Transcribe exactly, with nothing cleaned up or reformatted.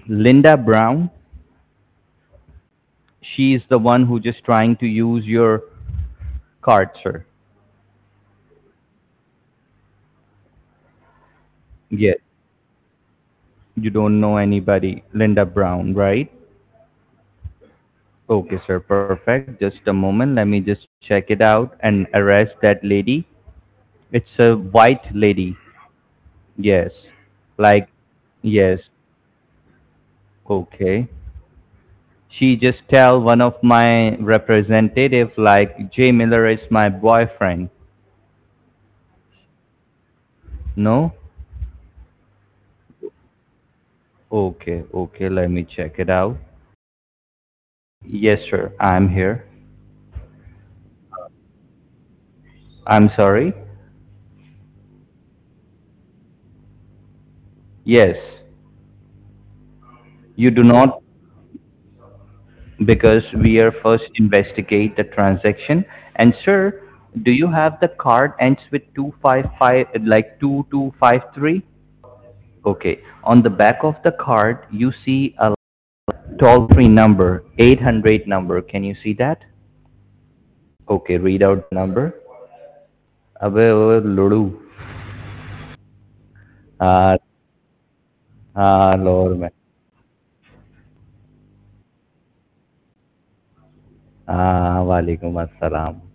Linda Brown. She is the one who just trying to use your card, sir. Yes. You don't know anybody, Linda Brown, right? Okay, sir. Perfect. Just a moment. Let me just check it out and arrest that lady. It's a white lady. Yes. Like, yes. Okay. She just tell one of my representative like Jay Miller is my boyfriend. No? Okay, okay, let me check it out. Yes, sir. I'm here. I'm sorry. Yes. You do not, because we are first investigate the transaction. And sir, do you have the card ends with two five five like two two five three? Okay. On the back of the card you see a toll free number, eight hundred number. Can you see that? Okay, read out the number. अबे ओ लुड़ू. हाँ. हाँ लाहौर में. हाँ वालेकुम अस्सलाम.